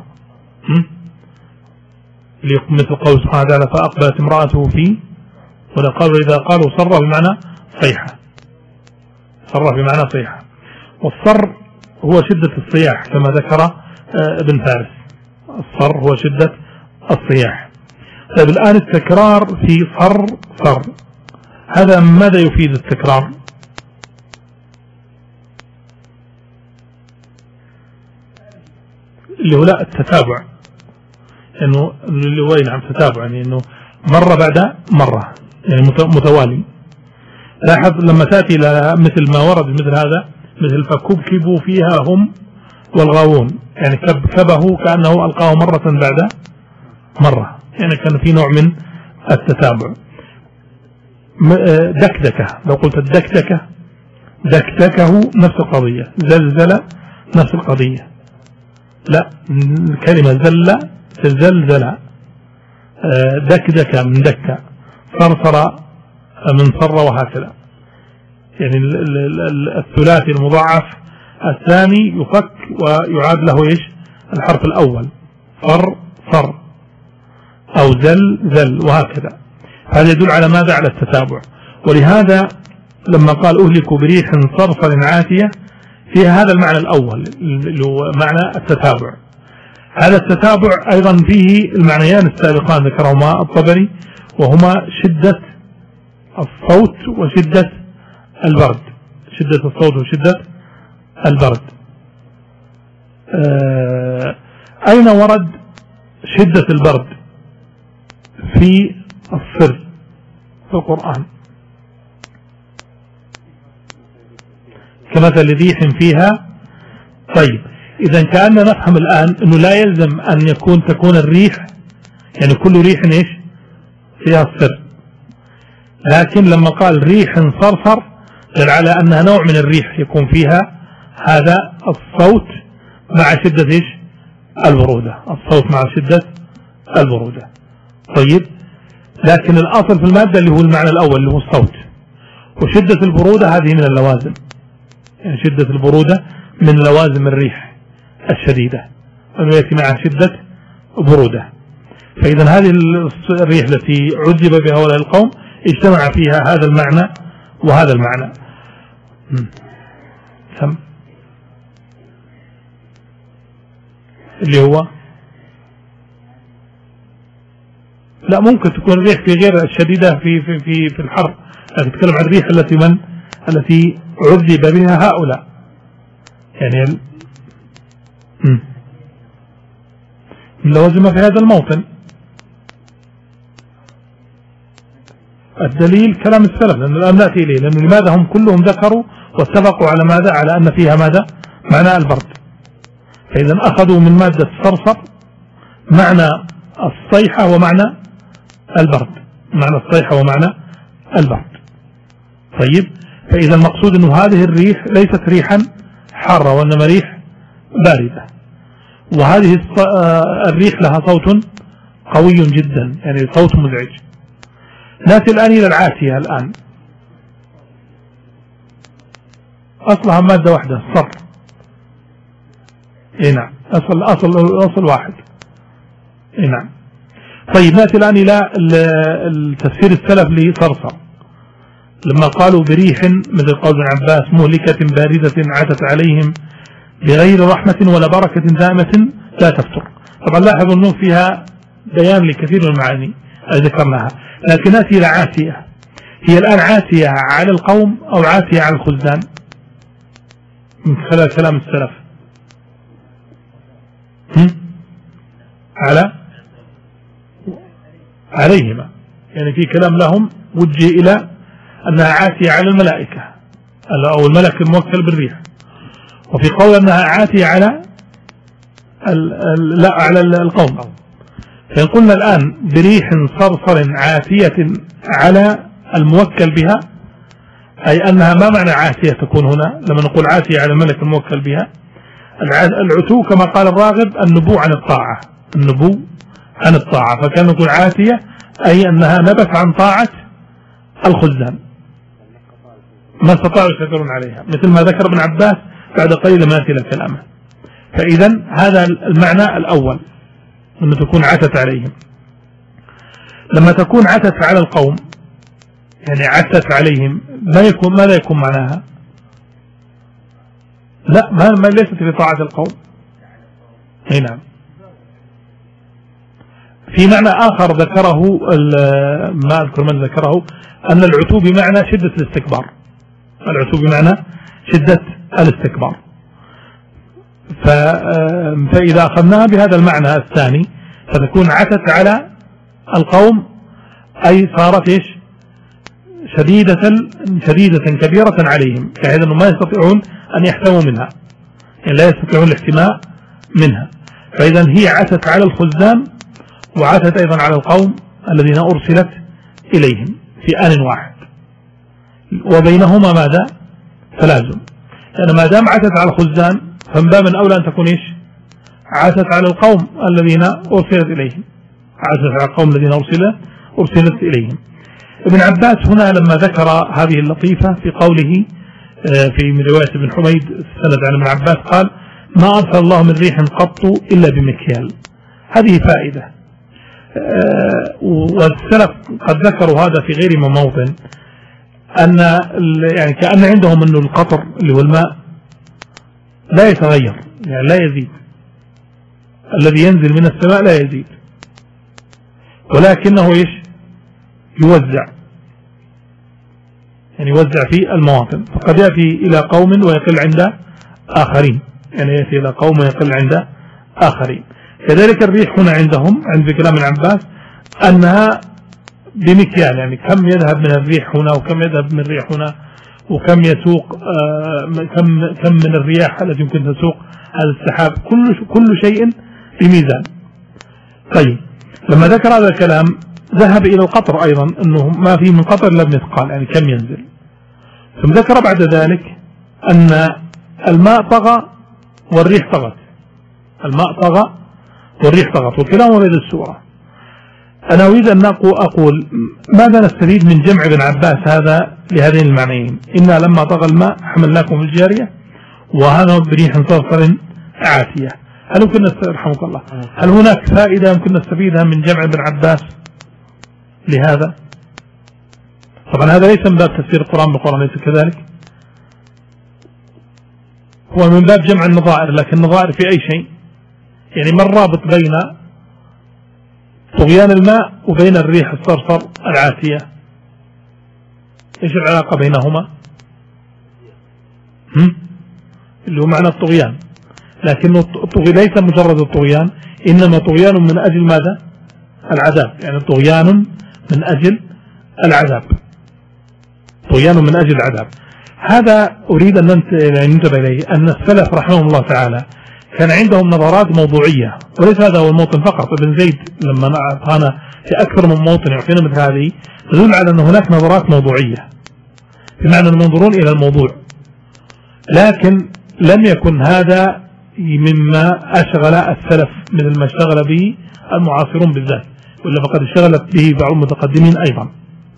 مثل قول سبحانه وتعالى فأقبلت امرأته في، ولا قالوا إذا قالوا صر بمعنى صيحة، صر بمعنى صيحة. والصر هو شدة الصياح كما ذكر ابن فارس، الصر هو شدة الصياح. طيب الآن التكرار في صر صر، هذا ماذا يفيد التكرار؟ اللي هو لا التتابع، انه اللي هو نعم تتابع، يعني انه مرة بعد مرة يعني متوالي. لاحظ لما تأتي إلى مثل ما ورد مثل هذا، مثل فكبكبوا فيها هم والغاوون، يعني كبكبه كأنه ألقاه مرة بعد مرة، يعني كان في نوع من التتابع. دكدكة، لو قلت الدكدكة دكدكه نفس القضية، زلزل نفس القضية. لا، كلمة زل زلزل، دكدك من دكة، صرصر من صر، وهكذا. يعني الثلاثي المضاعف الثاني يفك ويعاد له ايش الحرف الأول، صر صر أو زل زل، وهكذا. هذا يدل على ماذا؟ على التتابع. ولهذا لما قال أهلكوا بريح صرصر عاتية فيها هذا المعنى الأول اللي هو معنى التتابع. هذا التتابع أيضا فيه المعنيان السابقان ذكرهما الطبري، وهما شدة الصوت وشدة البرد، شدة الصوت وشدة البرد. آه أين ورد شدة البرد؟ في السر في القرآن، كمثل ريح فيها. طيب إذا كأننا نفهم الآن أنه لا يلزم أن يكون تكون الريح يعني كل ريح إيش فيها السر، لكن لما قال ريح صرصر دل على أنها نوع من الريح يكون فيها هذا الصوت مع شدة إيش البرودة، الصوت مع شدة البرودة. طيب لكن الأصل في المادة اللي هو المعنى الأول اللي هو الصوت، وشدة البرودة هذه من اللوازم، يعني شدة البرودة من لوازم الريح الشديدة أنه يأتي مع شدة برودة. فإذا هذه الريح التي عذب بها هؤلاء القوم اجتمع فيها هذا المعنى وهذا المعنى. سم اللي هو لا ممكن تكون الريح في غير الشديدة في في في في الحر، لكن تتكلم عن الريح التي من التي عذب بها هؤلاء، يعني ال... اللوازم في هذا الموطن. الدليل كلام السلف، لأن الآن نأتي إليه، لأنه لماذا هم كلهم ذكروا واتفقوا على ماذا؟ على أن فيها ماذا؟ معنى البرد. فإذا أخذوا من مادة صرصر معنى الصيحة ومعنى البرد، معنى الصيحة ومعنى البرد. طيب فإذا المقصود أنه هذه الريح ليست ريحا حارة وإنما ريح باردة، وهذه الريح لها صوت قوي جدا، يعني صوت مزعج. نأتي الآن إلى العاتية. الآن أصلها مادة واحدة، صر. إيه نعم، أصل أصل أصل واحد. إيه نعم. طيب نأتي الآن إلى التفسير السلف لصرصر لما قالوا بريح، مثل قول ابن عباس مهلكة باردة عتت عليهم بغير رحمة ولا بركة دائمة لا تفتر. طبعا لاحظوا أنه فيها بيان لكثير من المعاني ذكرناها. لكن نأتي إلى عاتية. هي الآن عاتية على القوم أو عاتية على الخزان من خلال كلام السلف؟ هم؟ على عليهما، يعني في كلام لهم وجه إلى أنها عاتية على الملائكة أو الملك الموكل بالريح، وفي قول أنها عاتية على لا على القوم. فإن قلنا الآن بريح صرصر عاتية على الموكل بها، أي أنها ما معنى عاتية تكون هنا لما نقول عاتية على الملك الموكل بها؟ العتو كما قال الراغب النبو عن الطاعة، النبو عن الطاعة، فكان نقول عاتية أي أنها نبت عن طاعة الخزان ما استطاعوا يسيطرون عليها، مثل ما ذكر ابن عباس بعد قليل ما يأتي لك كلامه. فإذا هذا المعنى الأول، أن تكون عتت عليهم. لما تكون عتت على القوم، يعني عتت عليهم، ما يكون ماذا يكون معناها؟ لا، ما, ما ليست في طاعة القوم. اي نعم. في معنى آخر ذكره ما أذكر من ذكره، أن العتو بمعنى شدة الاستكبار. العتو بمعنى شدة الاستكبار. فإذا أخذناها بهذا المعنى الثاني فتكون عتت على القوم، أي صارت إيش؟ شديدة شديدة كبيرة عليهم، بحيث أنهم ما يستطيعون أن يحتموا منها، يعني لا يستطيعون الاحتماء منها. فإذا هي عتت على الخزان وعتت أيضا على القوم الذين أرسلت إليهم في آن واحد، وبينهما ماذا؟ تلازم. لأن ما دام عتت على الخزان فمن باب أولى أن تكون إيش؟ عتت على القوم الذين أرسلت إليهم، عتت على القوم الذين أرسلت أرسلت إليهم. ابن عباس هنا لما ذكر هذه اللطيفة في قوله في من رواية ابن حميد السند عن ابن عباس قال: ما أرسل الله من ريح قط إلا بمكيال. هذه فائدة، والسلف قد ذكروا هذا في غير موطن، أن يعني كأن عندهم أن القطر اللي هو الماء لا يتغير، يعني لا يزيد، الذي ينزل من السماء لا يزيد، ولكنه إيش؟ يوزع، يعني يوزع في المواطن، فقد يأتي إلى قوم ويقل عند آخرين، يعني يأتي إلى قوم ويقل عند آخرين. كذلك الريح هنا عندهم عند كلام العباس أنها بمكيال، يعني كم يذهب من الريح هنا وكم يذهب من الريح هنا، وكم يسوق آه كم كم من الرياح التي يمكن تسوق هذا السحاب، كل كل شيء بميزان. طيب لما ذكر هذا الكلام ذهب إلى القطر أيضا، أنه ما في من قطر إلا بمثقال، يعني كم ينزل. ثم ذكر بعد ذلك أن الماء طغى والريح طغت، الماء طغى والريح طغت، والكلام غير السورة. أنا أريد أن أقول ماذا نستفيد من جمع ابن عباس هذا لهذين المعنيين؟ إنا لما طغى الماء حملناكم في الجارية، وهذا بريح صرصر عاتية. هل يمكن رحمك الله هل هناك فائدة يمكن نستفيدها من جمع ابن عباس لهذا؟ طبعا هذا ليس من باب تفسير القرآن بالقرآن، ليس كذلك، هو من باب جمع النظائر، لكن النظائر في أي شيء، يعني ما الرابط بين طغيان الماء وبين الريح الصرصر العاتية؟ ايش العلاقة بينهما؟ هم؟ اللي هو معنى الطغيان، لكنه الطغي ليس مجرد الطغيان، إنما طغيان من أجل ماذا؟ العذاب، يعني طغيان من أجل العذاب، طغيان من أجل العذاب. هذا أريد أن ننتبه إليه، أن السلف رحمهم الله تعالى كان عندهم نظرات موضوعية، وليس هذا هو الموطن فقط. ابن زيد لما أعطانا في أكثر من موطن يعطينا مثل هذه تدل على أن هناك نظرات موضوعية، بمعنى أنهم ينظرون إلى الموضوع، لكن لم يكن هذا مما أشغل السلف مثل ما اشتغل به المعاصرون بالذات، ولا فقد اشتغلت به بعض المتقدمين أيضا.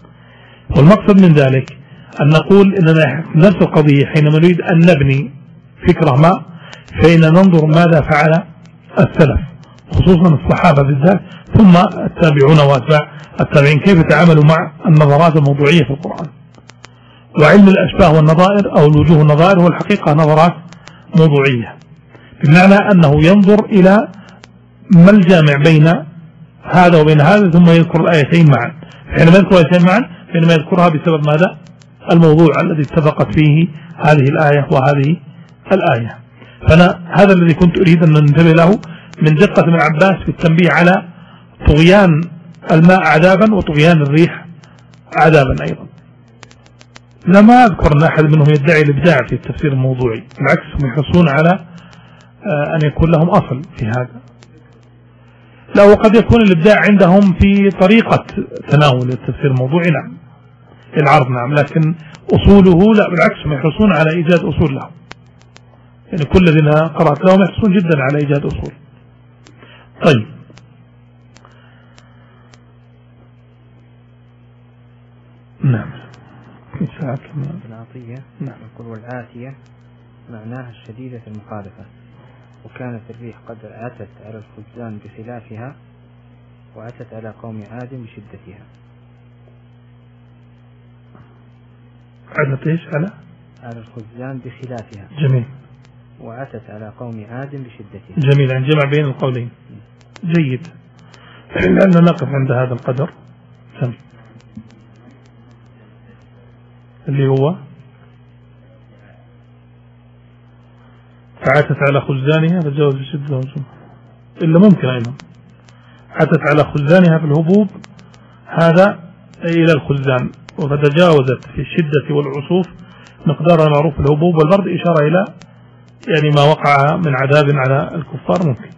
والمقصد من ذلك أن نقول إننا نفس القضية حينما نريد أن نبني فكرة ما، فإن ننظر ماذا فعل السلف خصوصا الصحابة بالذات، ثم التابعون وأتباع التابعين كيف تعاملوا مع النظرات الموضوعية في القرآن. وعلم الأشباه والنظائر أو الوجوه النظائر هو الحقيقة نظرات موضوعية، بمعنى أنه ينظر إلى ما الجامع بين هذا وبين هذا ثم يذكر الآيتين معا. حينما يذكر الآيتين معا حينما يذكرها بسبب ماذا؟ الموضوع الذي اتفقت فيه هذه الآية وهذه الآية. فأنا هذا الذي كنت أريد أن ننتبه له من دقة ابن عباس في التنبيه على طغيان الماء عذابا وطغيان الريح عذابا أيضا. لما أذكر أن أحد منهم يدعي الإبداع في التفسير الموضوعي، بالعكس هم يحرصون على أن يكون لهم أصل في هذا. لا، وقد يكون الإبداع عندهم في طريقة تناول التفسير الموضوعي، نعم، العرض نعم، لكن أصوله لا، بالعكس هم يحرصون على إيجاد أصول لهم. يعني كل الذين قرأت لهم يحرصون جدا على إيجاد أصول. طيب، نعم، العطية نقول والآتية معناها الشديدة المخالفة، وكانت الريح قد أتت على الخزان بخلافها وأتت على قوم عاد بشدتها. أتت إيش على؟ على الخزان بخلافها. جميل. وأتت على قوم عاد بشدتها. جميل، يعني جمع بين القولين. جيد. لأننا نقف عند هذا القدر. سم. اللي هو فعتت على خزانها فجاوز بشدة وجمع، إلا ممكن أيضا عتت على خزانها في الهبوب هذا إلى الخزان، وفتجاوزت في الشدة والعصوف مقدار المعروف في الهبوب والبرد، إشارة إلى يعني ما وقع من عذاب على الكفار. ممكن.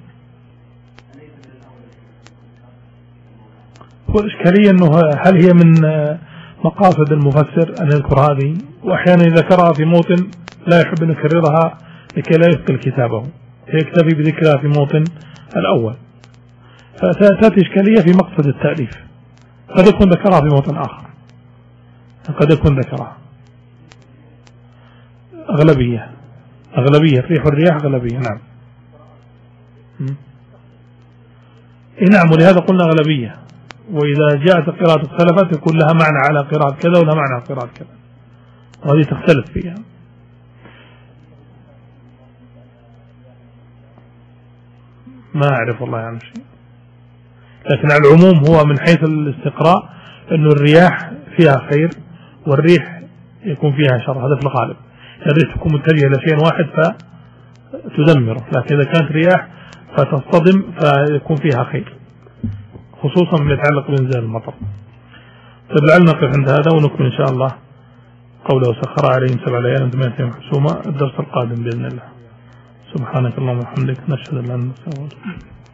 والإشكالية أنه هل هي من مقاصد المفسر أن يذكر هذه، وأحيانا ذكرها في موطن لا يحب أن يكررها لكي لا يثقل كتابه، يكتفي بذكرها في موطن الأول، فتأتي إشكالية في مقصد التأليف. قد يكون ذكرها في موطن آخر، قد يكون ذكرها أغلبية أغلبية الريح والرياح أغلبية. نعم. إيه نعم، ولهذا قلنا أغلبية، وإذا جاءت قراءة اختلفت يكون لها معنى على قراءة كذا ولها معنى على قراءة كذا، وهذه تختلف فيها. ما أعرف والله عن شيء، لكن على العموم هو من حيث الاستقراء أنه الرياح فيها خير والريح يكون فيها شر، هذا في الغالب. الريح تكون متجهة إلى شيء واحد فتدمره، لكن إذا كانت رياح فتصطدم فيكون فيها خير، خصوصا ما يتعلق بإنزال المطر. طيب، لعلنا نقف عند هذا ونكمل إن شاء الله قوله وسخر عليهم سبع ليال ثمانية أيام حسوما الدرس القادم بإذن الله. سبحانك اللهم وبحمدك، نشهد أن لا إله إلا أنت.